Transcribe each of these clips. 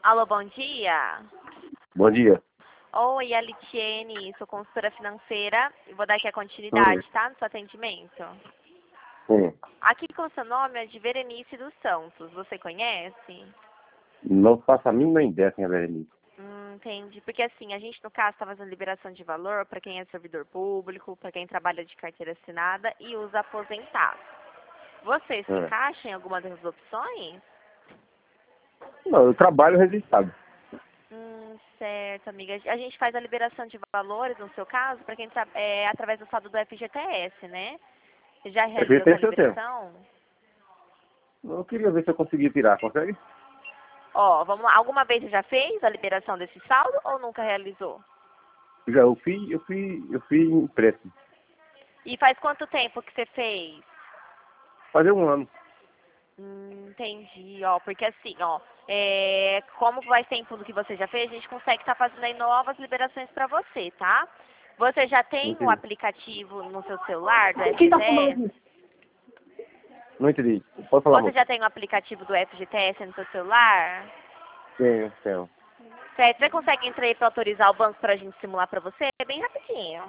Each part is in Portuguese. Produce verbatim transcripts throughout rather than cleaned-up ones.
Alô, bom dia. Bom dia. Oi, é Litiene, sou consultora financeira e vou dar aqui a Hum, continuidade, tá? No seu atendimento. sim. Aqui com o seu nome é de Berenice dos Santos, você conhece? Não faço a mínima ideia quem é Berenice. Hum, entendi. Porque assim, a gente no caso está fazendo liberação de valor para quem é servidor público, para quem trabalha de carteira assinada e usa aposentado. Você se É. encaixa em alguma dessas opções? Não, eu trabalho registrado. Hum, certo, amiga. A gente faz a liberação de valores, no seu caso, para quem tra é através do saldo do F G T S, né? Você já realizou essa F G T S eu tenho. liberação? Eu queria ver se eu conseguia tirar, consegue? Ó, vamos lá. Alguma vez você já fez a liberação desse saldo ou nunca realizou? Já eu fiz, eu fiz, eu fiz empréstimo. E faz quanto tempo que você fez? Fazer um ano. Hum, entendi, ó, porque assim, ó, é, como faz tempo do que você já fez, a gente consegue estar fazendo aí novas liberações para você, tá? Você já Não tem o entendi. aplicativo no seu celular do Quem tá falando F G T S? aqui? Não entendi. Pode falar, Você moço. já tem o aplicativo do F G T S no seu celular? Tenho, tenho. Certo, você consegue entrar aí para autorizar o banco para a gente simular para você? É bem rapidinho.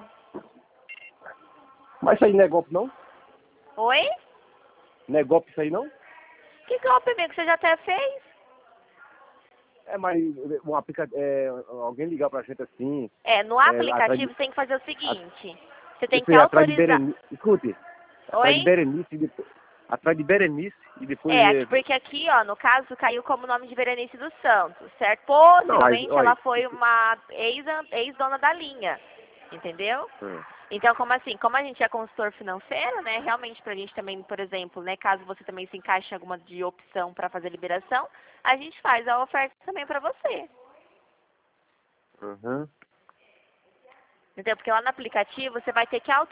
Mas isso aí não é golpe, não? Oi? Não é golpe isso aí, não? Que golpe, amigo, você já até fez? É, mas um aplica... é, alguém ligar pra gente assim, É, no é, atrás aplicativo de... você tem que fazer o a- seguinte. Você tem Isso que aí, atrás de autorizar. Berenice... Escute. Atrás de Oi? Berenice e depois... Atrás de Berenice e depois... É, aqui- é, porque aqui, ó, no caso, caiu como nome de Berenice dos Santos, certo? Não, mas, Possivelmente ela olha... foi uma ex- ex-dona da linha, entendeu? Hum. Então, como assim, como a gente é consultor financeiro, né, realmente pra gente também, por exemplo, né, caso você também se encaixe em alguma de opção para fazer liberação, a gente faz a oferta também para você. Uhum. Entendeu? Porque lá no aplicativo você vai ter que